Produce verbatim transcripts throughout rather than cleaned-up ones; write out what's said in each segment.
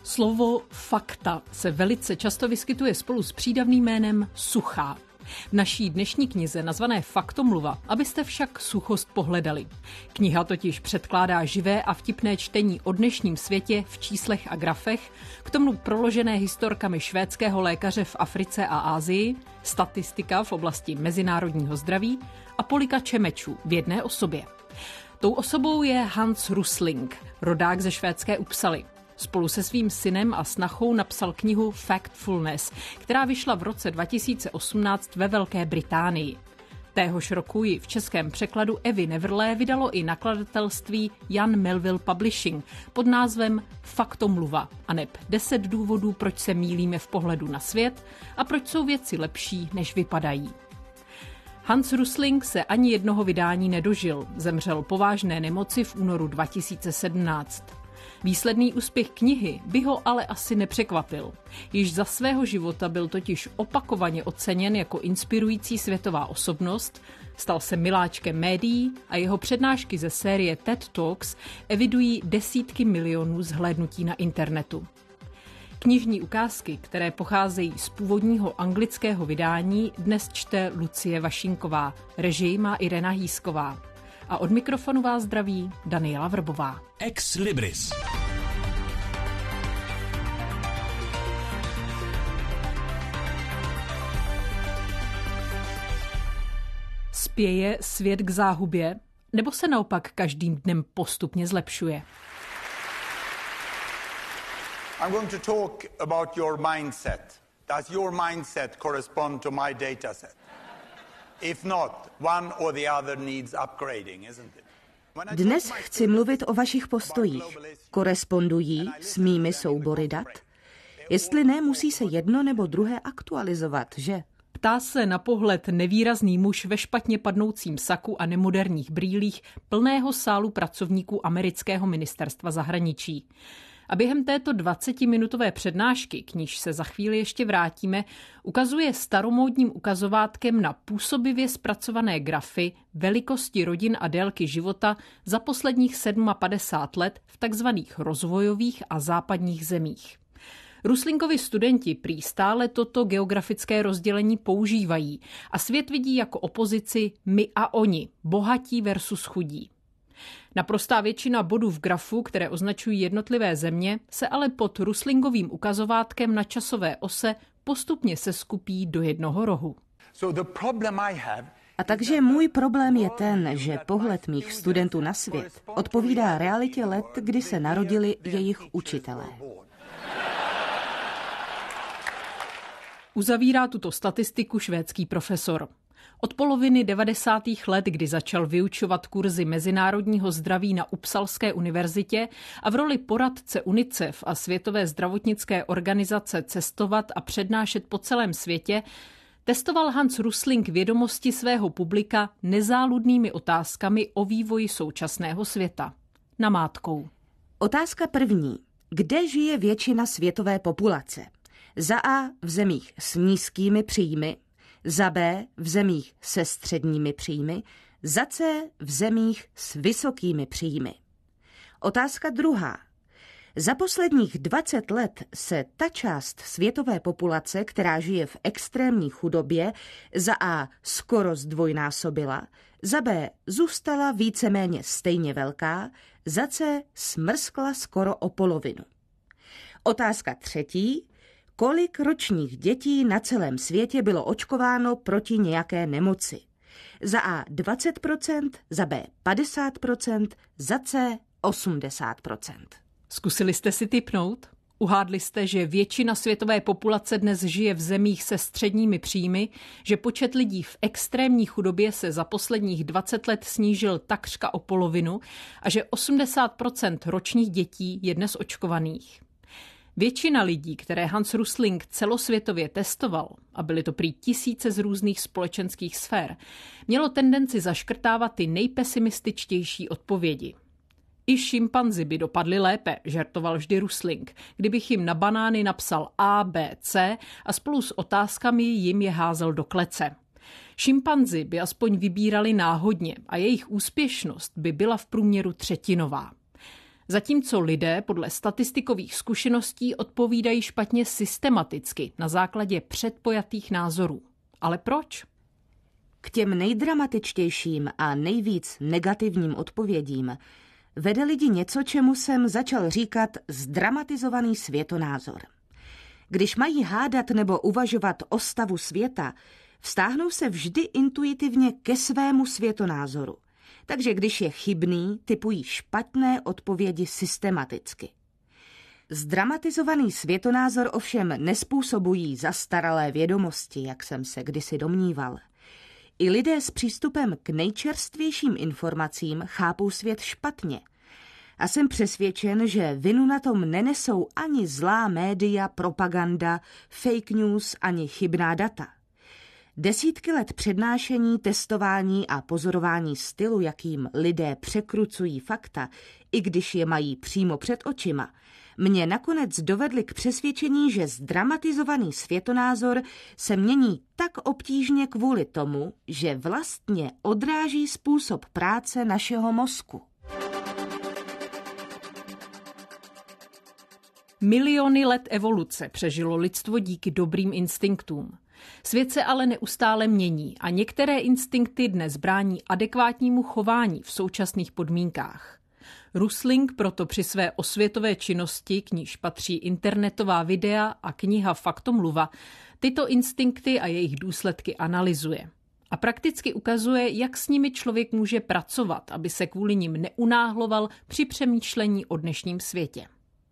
Slovo fakta se velice často vyskytuje spolu s přídavným jménem suchá. V naší dnešní knize nazvané Faktomluva, abyste však suchost pohledali. Kniha totiž předkládá živé a vtipné čtení o dnešním světě v číslech a grafech, k tomu proložené historkami švédského lékaře v Africe a Asii, statistika v oblasti mezinárodního zdraví a polikače mečů v jedné osobě. Tou osobou je Hans Rosling, rodák ze švédské Uppsaly. Spolu se svým synem a snachou napsal knihu Factfulness, která vyšla v roce dva tisíce osmnáct ve Velké Británii. Téhož roku ji v českém překladu Evy Neverlé vydalo i nakladatelství Jan Melville Publishing pod názvem Faktomluva, aneb deset důvodů, proč se mýlíme v pohledu na svět a proč jsou věci lepší, než vypadají. Hans Rosling se ani jednoho vydání nedožil, zemřel po vážné nemoci v únoru dva tisíce sedmnáct. Výsledný úspěch knihy by ho ale asi nepřekvapil. Již za svého života byl totiž opakovaně oceněn jako inspirující světová osobnost, stal se miláčkem médií a jeho přednášky ze série TED Talks evidují desítky milionů zhlédnutí na internetu. Knižní ukázky, které pocházejí z původního anglického vydání, dnes čte Lucie Vašinková, režii má Irena Hýsková. A od mikrofonu vás zdraví Daniela Vrbová. Ex Libris. Spěje svět k záhubě, nebo se naopak každým dnem postupně zlepšuje? I'm going to talk about your mindset. Does your mindset correspond to my dataset? If not, one or the other needs upgrading, isn't it? Dnes chci mluvit o vašich postojích. Korespondují s mými soubory dat? Jestli ne, musí se jedno nebo druhé aktualizovat, že? Ptá se na pohled nevýrazný muž ve špatně padnoucím saku a nemoderních brýlích plného sálu pracovníků amerického ministerstva zahraničí. A během této dvacetiminutové přednášky, k níž se za chvíli ještě vrátíme, ukazuje staromódním ukazovátkem na působivě zpracované grafy velikosti rodin a délky života za posledních padesát sedm let v takzvaných rozvojových a západních zemích. Roslingovi studenti prý stále toto geografické rozdělení používají a svět vidí jako opozici my a oni, bohatí versus chudí. Naprostá většina bodů v grafu, které označují jednotlivé země, se ale pod Roslingovým ukazovátkem na časové ose postupně seskupí do jednoho rohu. A takže můj problém je ten, že pohled mých studentů na svět odpovídá realitě let, kdy se narodili jejich učitelé. Uzavírá tuto statistiku švédský profesor. Od poloviny devadesátých let, kdy začal vyučovat kurzy mezinárodního zdraví na Uppsalské univerzitě a v roli poradce UNICEF a Světové zdravotnické organizace cestovat a přednášet po celém světě, testoval Hans Rosling vědomosti svého publika nezáludnými otázkami o vývoji současného světa. Namátkou. Otázka první. Kde žije většina světové populace? Za A v zemích s nízkými příjmy, za B v zemích se středními příjmy, za C v zemích s vysokými příjmy. Otázka druhá. Za posledních dvacet let se ta část světové populace, která žije v extrémní chudobě, za A skoro zdvojnásobila, za B zůstala víceméně stejně velká, za C smrskla skoro o polovinu. Otázka třetí. Kolik ročních dětí na celém světě bylo očkováno proti nějaké nemoci? Za A dvacet procent, za B padesát procent, za C osmdesát procent. Zkusili jste si tipnout? Uhádli jste, že většina světové populace dnes žije v zemích se středními příjmy, že počet lidí v extrémní chudobě se za posledních dvacet let snížil takřka o polovinu a že osmdesát procent ročních dětí je dnes očkovaných. Většina lidí, které Hans Rosling celosvětově testoval, a byly to prý tisíce z různých společenských sfér, mělo tendenci zaškrtávat ty nejpesimističtější odpovědi. I šimpanzi by dopadly lépe, žertoval vždy Rosling, kdybych jim na banány napsal A, B, C a spolu s otázkami jim je házel do klece. Šimpanzi by aspoň vybírali náhodně a jejich úspěšnost by byla v průměru třetinová. Zatímco lidé podle statistikových zkušeností odpovídají špatně systematicky na základě předpojatých názorů. Ale proč? K těm nejdramatičtějším a nejvíc negativním odpovědím vede lidi něco, čemu jsem začal říkat zdramatizovaný světonázor. Když mají hádat nebo uvažovat o stavu světa, vztáhnou se vždy intuitivně ke svému světonázoru. Takže když je chybný, typují špatné odpovědi systematicky. Zdramatizovaný světonázor ovšem nespůsobují zastaralé vědomosti, jak jsem se kdysi domníval. I lidé s přístupem k nejčerstvějším informacím chápou svět špatně. A jsem přesvědčen, že vinu na tom nenesou ani zlá média, propaganda, fake news, ani chybná data. Desítky let přednášení, testování a pozorování stylu, jakým lidé překrucují fakta, i když je mají přímo před očima, mě nakonec dovedly k přesvědčení, že zdramatizovaný světonázor se mění tak obtížně kvůli tomu, že vlastně odráží způsob práce našeho mozku. Miliony let evoluce přežilo lidstvo díky dobrým instinktům. Svět se ale neustále mění a některé instinkty dnes brání adekvátnímu chování v současných podmínkách. Rusling proto při své osvětové činnosti, k níž patří internetová videa a kniha Faktomluva, tyto instinkty a jejich důsledky analyzuje. A prakticky ukazuje, jak s nimi člověk může pracovat, aby se kvůli nim neunáhloval při přemýšlení o dnešním světě.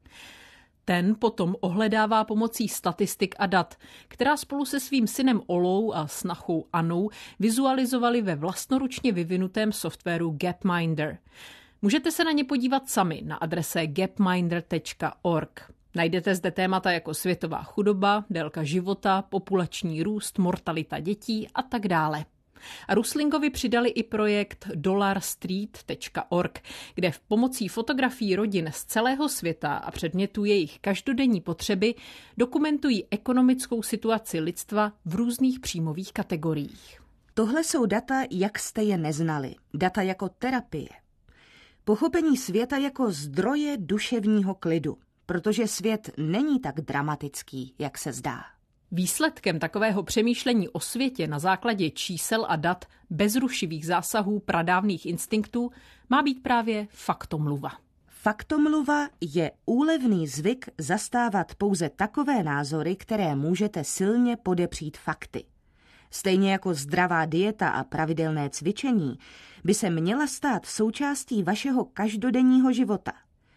Ten potom ohledává pomocí statistik a dat, která spolu se svým synem Olou a snachou Anou vizualizovali ve vlastnoručně vyvinutém softwaru Gapminder. Můžete se na ně podívat sami na adrese gapminder tečka org. Najdete zde témata jako světová chudoba, délka života, populační růst, mortalita dětí a tak dále. A Ruslingovi přidali i projekt dollar street tečka org, kde v pomocí fotografií rodin z celého světa a předmětů jejich každodenní potřeby dokumentují ekonomickou situaci lidstva v různých příjmových kategoriích. Tohle jsou data, jak jste je neznali. Data jako terapie. Pochopení světa jako zdroje duševního klidu, protože svět není tak dramatický, jak se zdá. Výsledkem takového přemýšlení o světě na základě čísel a dat bez rušivých zásahů pradávných instinktů má být právě faktomluva. Faktomluva je úlevný zvyk zastávat pouze takové názory, které můžete silně podepřít fakty. Stejně jako zdravá dieta a pravidelné cvičení by se měla stát součástí vašeho každodenního života.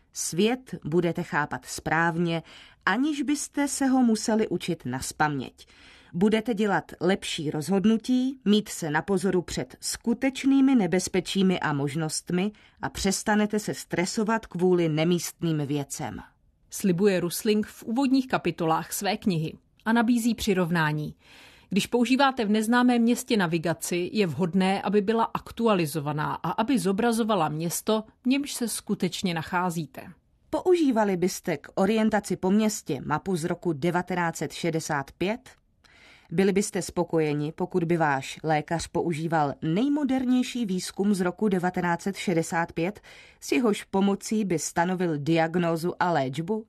Svět budete chápat správně, aniž byste se ho museli učit nazpaměť. Budete dělat lepší rozhodnutí, mít se na pozoru před skutečnými nebezpečími a možnostmi a přestanete se stresovat kvůli nemístným věcem. Slibuje Rusling v úvodních kapitolách své knihy a nabízí přirovnání. Když používáte v neznámém městě navigaci, je vhodné, aby byla aktualizovaná a aby zobrazovala město, v němž se skutečně nacházíte. Používali byste k orientaci po městě mapu z roku devatenáct set šedesát pět? Byli byste spokojeni, pokud by váš lékař používal nejmodernější výzkum z roku devatenáct set šedesát pět, s jehož pomocí by stanovil diagnózu a léčbu?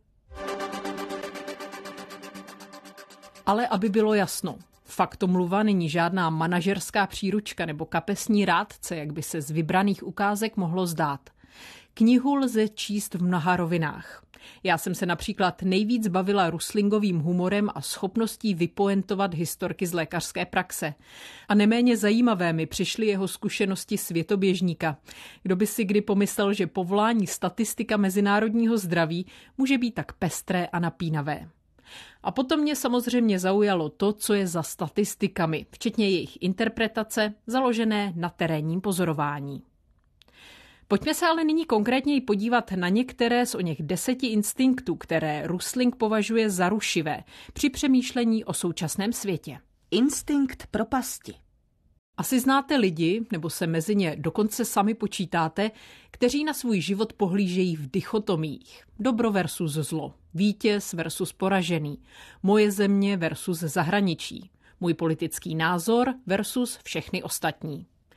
Ale aby bylo jasno, Faktomluva není žádná manažerská příručka nebo kapesní rádce, jak by se z vybraných ukázek mohlo zdát. Knihu lze číst v mnoha rovinách. Já jsem se například nejvíc bavila Ruslingovým humorem a schopností vypoentovat historky z lékařské praxe. A neméně zajímavé mi přišly jeho zkušenosti světoběžníka. Kdo by si kdy pomyslel, že povolání statistika mezinárodního zdraví může být tak pestré a napínavé. A potom mě samozřejmě zaujalo to, co je za statistikami, včetně jejich interpretace, založené na terénním pozorování. Pojďme se ale nyní konkrétněji podívat na některé z oněch deseti instinktů, které Rusling považuje za rušivé při přemýšlení o současném světě. Instinkt propasti. Asi znáte lidi, nebo se mezi ně dokonce sami počítáte, kteří na svůj život pohlížejí v dichotomích. Dobro versus zlo, vítěz versus poražený, moje země versus zahraničí, můj politický názor versus všechny ostatní.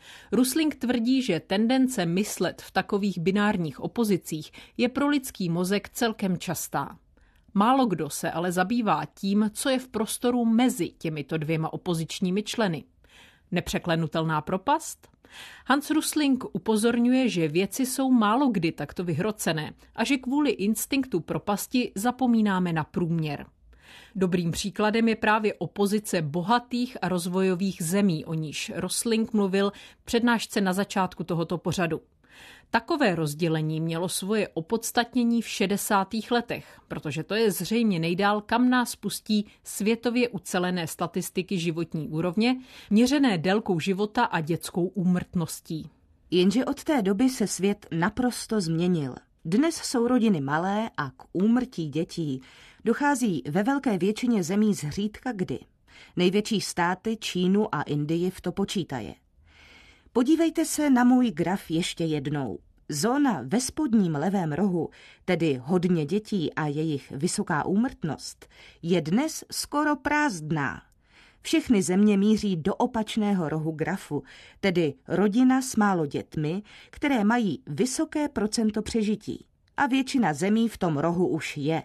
Rusling tvrdí, že tendence myslet v takových binárních opozicích je pro lidský mozek celkem častá. Málo kdo se ale zabývá tím, co je v prostoru mezi těmito dvěma opozičními členy. Nepřeklenutelná propast? Hans Rosling upozorňuje, že věci jsou málo kdy takto vyhrocené a že kvůli instinktu propasti zapomínáme na průměr. Dobrým příkladem je právě opozice bohatých a rozvojových zemí, o níž Rosling mluvil v přednášce na začátku tohoto pořadu. Takové rozdělení mělo svoje opodstatnění v šedesátých letech, protože to je zřejmě nejdál, kam nás pustí světově ucelené statistiky životní úrovně, měřené délkou života a dětskou úmrtností. Jenže od té doby se svět naprosto změnil. Dnes jsou rodiny malé a k úmrtí dětí dochází ve velké většině zemí zřídka kdy. Největší státy Čínu a Indii v to počítaje. Podívejte se na můj graf ještě jednou. Zóna ve spodním levém rohu, tedy hodně dětí a jejich vysoká úmrtnost, je dnes skoro prázdná. Všechny země míří do opačného rohu grafu, tedy rodina s málo dětmi, které mají vysoké procento přežití. A většina zemí v tom rohu už je.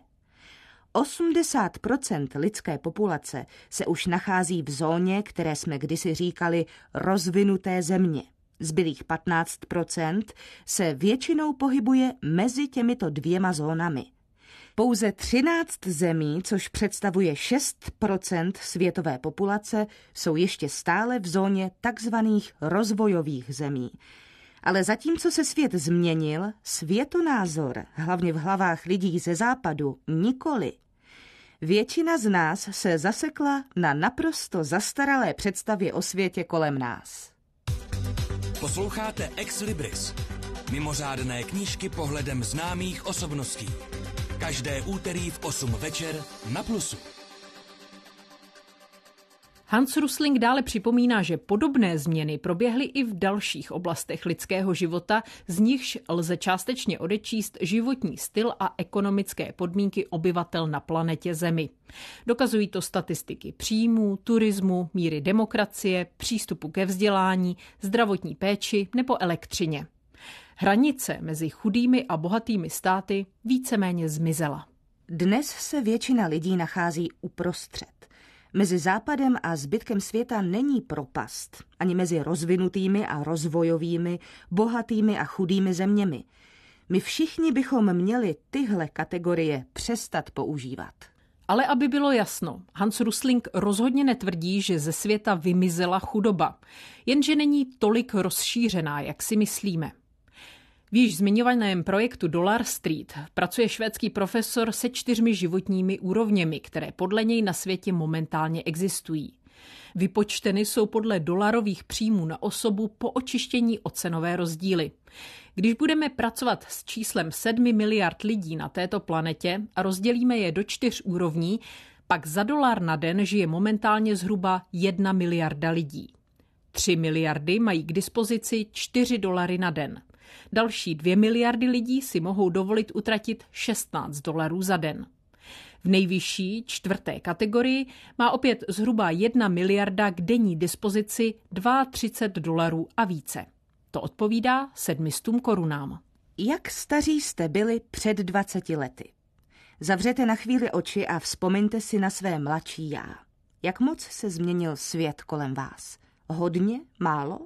osmdesát procent lidské populace se už nachází v zóně, které jsme kdysi říkali rozvinuté země. Zbylých patnáct procent se většinou pohybuje mezi těmito dvěma zónami. Pouze třináct zemí, což představuje šest procent světové populace, jsou ještě stále v zóně takzvaných rozvojových zemí. Ale zatímco se svět změnil, světonázor, hlavně v hlavách lidí ze západu, nikoli. Většina z nás se zasekla na naprosto zastaralé představě o světě kolem nás. Posloucháte Ex Libris, mimořádné knížky pohledem známých osobností. Každé úterý v osm večer na Plusu. Hans Rosling dále připomíná, že podobné změny proběhly i v dalších oblastech lidského života, z nichž lze částečně odečíst životní styl a ekonomické podmínky obyvatel na planetě Zemi. Dokazují to statistiky příjmů, turismu, míry demokracie, přístupu ke vzdělání, zdravotní péči nebo elektřině. Hranice mezi chudými a bohatými státy víceméně zmizela. Dnes se většina lidí nachází uprostřed. Mezi západem a zbytkem světa není propast, ani mezi rozvinutými a rozvojovými, bohatými a chudými zeměmi. My všichni bychom měli tyhle kategorie přestat používat. Ale aby bylo jasno, Hans Rosling rozhodně netvrdí, že ze světa vymizela chudoba, jenže není tolik rozšířená, jak si myslíme. V již zmiňovaném projektu Dollar Street pracuje švédský profesor se čtyřmi životními úrovněmi, které podle něj na světě momentálně existují. Vypočteny jsou podle dolarových příjmů na osobu po očištění o cenové rozdíly. Když budeme pracovat s číslem sedmi miliard lidí na této planetě a rozdělíme je do čtyř úrovní, pak za dolar na den žije momentálně zhruba jedna miliarda lidí. Tři miliardy mají k dispozici čtyři dolary na den. Další dvě miliardy lidí si mohou dovolit utratit šestnáct dolarů za den. V nejvyšší čtvrté kategorii má opět zhruba jedna miliarda k denní dispozici třicet dva dolarů a více. To odpovídá sedmistům korunám. Jak staří jste byli před dvaceti lety? Zavřete na chvíli oči a vzpomeňte si na své mladší já. Jak moc se změnil svět kolem vás? Hodně? Málo?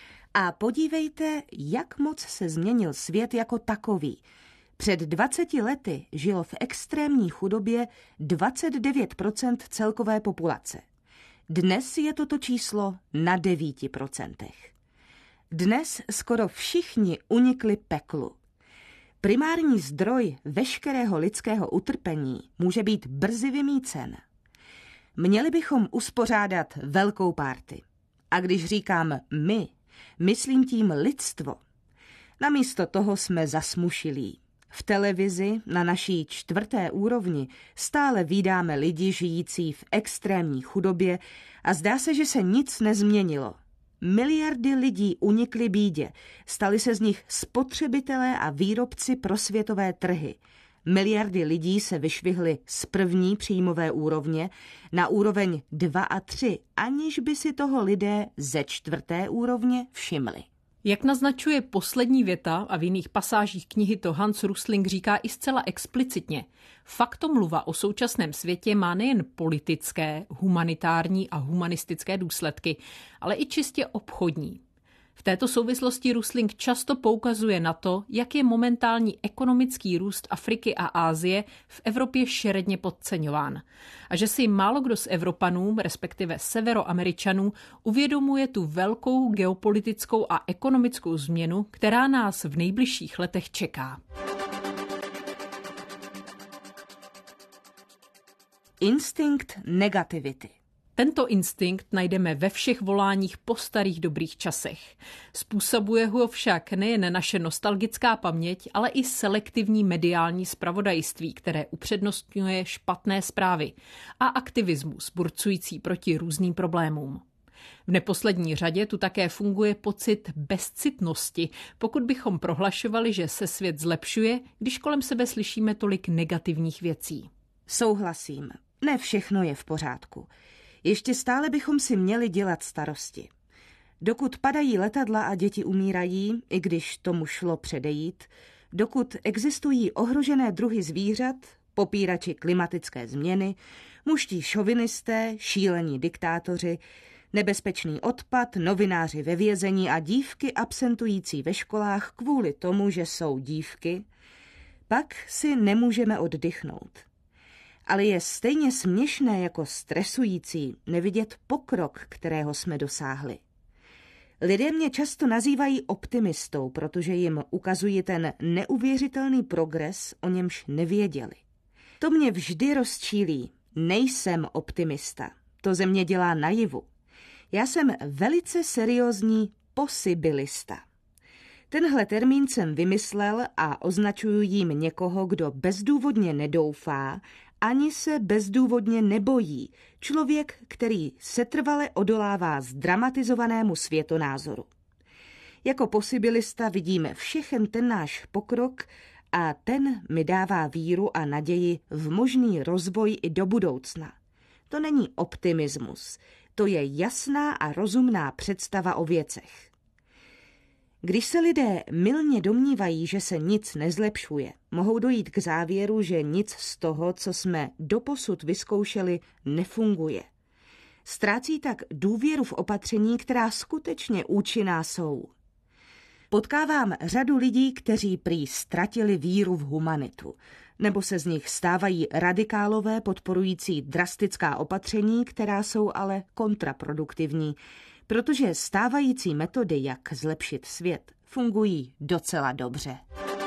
A podívejte, jak moc se změnil svět jako takový. Před dvaceti lety žilo v extrémní chudobě dvacet devět procent celkové populace. Dnes je toto číslo na devět procent. Dnes skoro všichni unikli peklu. Primární zdroj veškerého lidského utrpení může být brzy vymýcen. Měli bychom uspořádat velkou párty. A když říkám my, myslím tím lidstvo. Namísto toho jsme zasmušilí. V televizi na naší čtvrté úrovni stále vídáme lidi žijící v extrémní chudobě a zdá se, že se nic nezměnilo. Miliardy lidí unikly bídě, stali se z nich spotřebitelé a výrobci pro světové trhy. Miliardy lidí se vyšvihly z první příjmové úrovně na úroveň dva a tři, aniž by si toho lidé ze čtvrté úrovně všimli. Jak naznačuje poslední věta a v jiných pasážích knihy to Hans Rosling říká i zcela explicitně, faktomluva o současném světě má nejen politické, humanitární a humanistické důsledky, ale i čistě obchodní. V této souvislosti Rosling často poukazuje na to, jak je momentální ekonomický růst Afriky a Asie v Evropě šeredně podceňován a že si málo kdo z Evropanů, respektive Severoameričanů, uvědomuje tu velkou geopolitickou a ekonomickou změnu, která nás v nejbližších letech čeká. Instinkt negativity. Tento instinkt najdeme ve všech voláních po starých dobrých časech. Způsobuje ho však nejen naše nostalgická paměť, ale i selektivní mediální zpravodajství, které upřednostňuje špatné zprávy a aktivismus burcující proti různým problémům. V neposlední řadě tu také funguje pocit bezcitnosti, pokud bychom prohlašovali, že se svět zlepšuje, když kolem sebe slyšíme tolik negativních věcí. Souhlasím, ne všechno je v pořádku. Ještě stále bychom si měli dělat starosti. Dokud padají letadla a děti umírají, i když tomu šlo předejít, dokud existují ohrožené druhy zvířat, popírači klimatické změny, muští šovinisté, šílení diktátoři, nebezpečný odpad, novináři ve vězení a dívky absentující ve školách kvůli tomu, že jsou dívky, pak si nemůžeme oddychnout. Ale je stejně směšné jako stresující nevidět pokrok, kterého jsme dosáhli. Lidé mě často nazývají optimistou, protože jim ukazuji ten neuvěřitelný progres, o němž nevěděli. To mě vždy rozčílí. Nejsem optimista. To ze mě dělá najivu. Já jsem velice seriózní posibilista. Tenhle termín jsem vymyslel a označuju jím někoho, kdo bezdůvodně nedoufá, ani se bezdůvodně nebojí. Člověk, který setrvale odolává zdramatizovanému světonázoru. Jako posibilista vidíme všechen ten náš pokrok a ten mi dává víru a naději v možný rozvoj i do budoucna. To není optimismus, to je jasná a rozumná představa o věcech. Když se lidé mylně domnívají, že se nic nezlepšuje, mohou dojít k závěru, že nic z toho, co jsme doposud vyzkoušeli, nefunguje. Ztrácí tak důvěru v opatření, která skutečně účinná jsou. Potkávám řadu lidí, kteří prý ztratili víru v humanitu, nebo se z nich stávají radikálové podporující drastická opatření, která jsou ale kontraproduktivní, protože stávající metody, jak zlepšit svět, fungují docela dobře.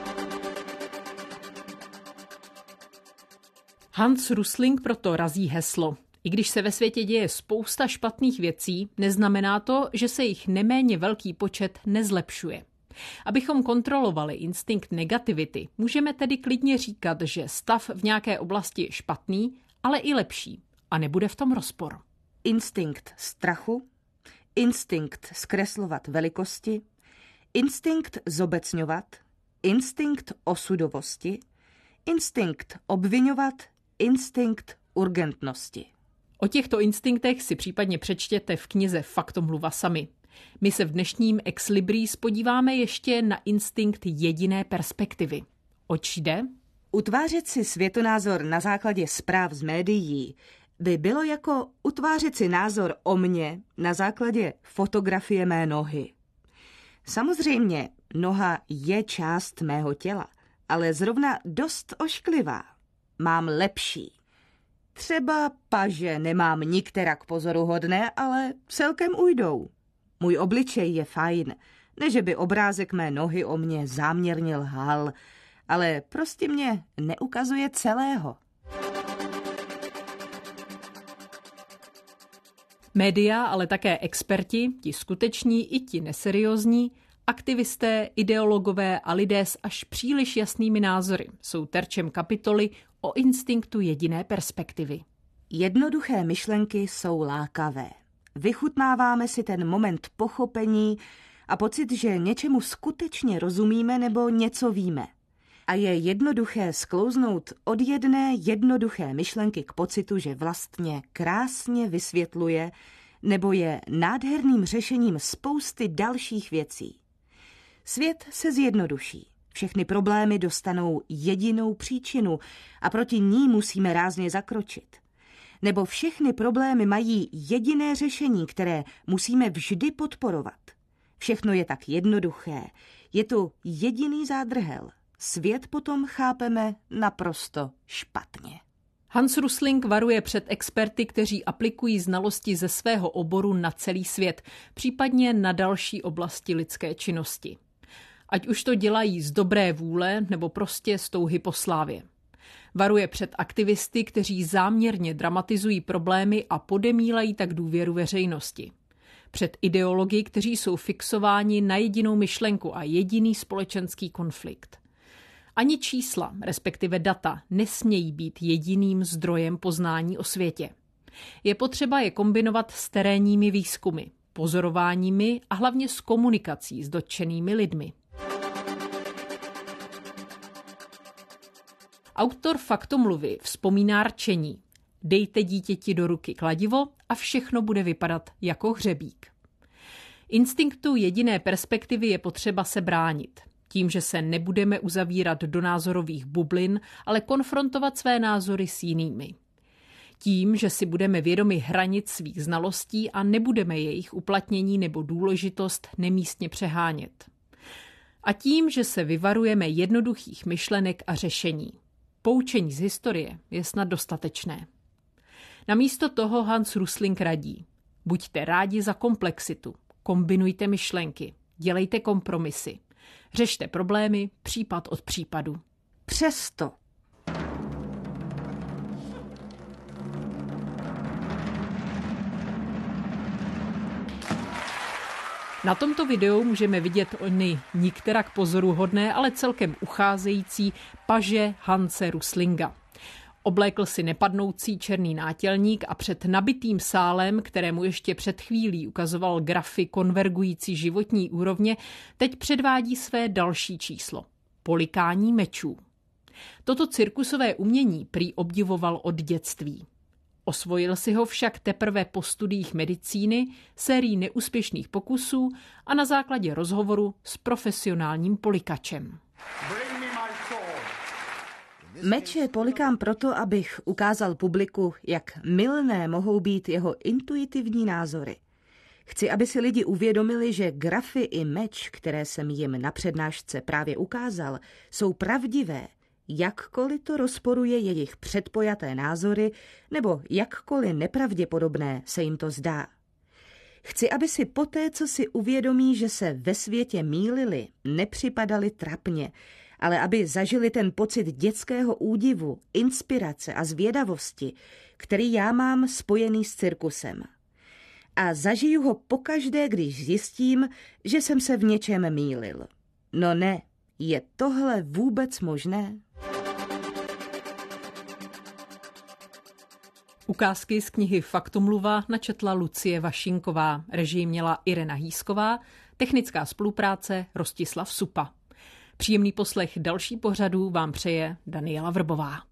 Hans Rosling proto razí heslo. I když se ve světě děje spousta špatných věcí, neznamená to, že se jich neméně velký počet nezlepšuje. Abychom kontrolovali instinkt negativity, můžeme tedy klidně říkat, že stav v nějaké oblasti je špatný, ale i lepší. A nebude v tom rozpor. Instinkt strachu, instinkt zkreslovat velikosti, instinkt zobecňovat, instinkt osudovosti, instinkt obviňovat, instinkt urgentnosti. O těchto instinktech si případně přečtěte v knize Faktomluva sami. My se v dnešním Ex Libris podíváme ještě na instinkt jediné perspektivy. Oč jde? Utvářet si světonázor na základě zpráv z médií by bylo jako utvářet si názor o mně na základě fotografie mé nohy. Samozřejmě, noha je část mého těla, ale zrovna dost ošklivá. Mám lepší. Třeba paže nemám nikterak pozoruhodné, ale celkem ujdou. Můj obličej je fajn, ne že by obrázek mé nohy o mně záměrně lhal, ale prostě mě neukazuje celého. Média, ale také experti, ti skuteční i ti neseriózní, aktivisté, ideologové a lidé s až příliš jasnými názory jsou terčem kapitoly o instinktu jediné perspektivy. Jednoduché myšlenky jsou lákavé. Vychutnáváme si ten moment pochopení a pocit, že něčemu skutečně rozumíme nebo něco víme. A je jednoduché sklouznout od jedné jednoduché myšlenky k pocitu, že vlastně krásně vysvětluje nebo je nádherným řešením spousty dalších věcí. Svět se zjednoduší. Všechny problémy dostanou jedinou příčinu a proti ní musíme rázně zakročit. Nebo všechny problémy mají jediné řešení, které musíme vždy podporovat. Všechno je tak jednoduché. Je to jediný zádrhel. Svět potom chápeme naprosto špatně. Hans Rosling varuje před experty, kteří aplikují znalosti ze svého oboru na celý svět, případně na další oblasti lidské činnosti. Ať už to dělají z dobré vůle nebo prostě z touhy po slávě. Varuje před aktivisty, kteří záměrně dramatizují problémy a podemílají tak důvěru veřejnosti. Před ideology, kteří jsou fixováni na jedinou myšlenku a jediný společenský konflikt. Ani čísla, respektive data, nesmějí být jediným zdrojem poznání o světě. Je potřeba je kombinovat s terénními výzkumy, pozorováními a hlavně s komunikací s dotčenými lidmi. Autor Faktomluvy vzpomíná rčení: dejte dítěti do ruky kladivo a všechno bude vypadat jako hřebík. Instinktu jediné perspektivy je potřeba se bránit. Tím, že se nebudeme uzavírat do názorových bublin, ale konfrontovat své názory s jinými. Tím, že si budeme vědomi hranic svých znalostí a nebudeme jejich uplatnění nebo důležitost nemístně přehánět. A tím, že se vyvarujeme jednoduchých myšlenek a řešení. Poučení z historie je snad dostatečné. Namísto toho Hans Rosling radí: buďte rádi za komplexitu, kombinujte myšlenky, dělejte kompromisy, řešte problémy případ od případu. Přesto na tomto videu můžeme vidět ony nikterak pozoruhodné, ale celkem ucházející paže Hanse Roslinga. Oblékl si nepadnoucí černý nátělník a před nabitým sálem, kterému ještě před chvílí ukazoval grafy konvergující životní úrovně, teď předvádí své další číslo – polikání mečů. Toto cirkusové umění prý obdivoval od dětství. Osvojil si ho však teprve po studiích medicíny, sérií neúspěšných pokusů a na základě rozhovoru s profesionálním polikačem. Meče polikám proto, abych ukázal publiku, jak mylné mohou být jeho intuitivní názory. Chci, aby si lidi uvědomili, že grafy i meč, které jsem jim na přednášce právě ukázal, jsou pravdivé, jakkoliv to rozporuje jejich předpojaté názory nebo jakkoliv nepravděpodobné se jim to zdá. Chci, aby si poté, co si uvědomí, že se ve světě mýlili, nepřipadali trapně, ale aby zažili ten pocit dětského údivu, inspirace a zvědavosti, který já mám spojený s cirkusem. A zažiju ho pokaždé, když zjistím, že jsem se v něčem mýlil. No ne, je tohle vůbec možné? Ukázky z knihy Faktomluva načetla Lucie Vašinková, režii měla Irena Hýsková, technická spolupráce Rostislav Supa. Příjemný poslech další pořadů vám přeje Daniela Vrbová.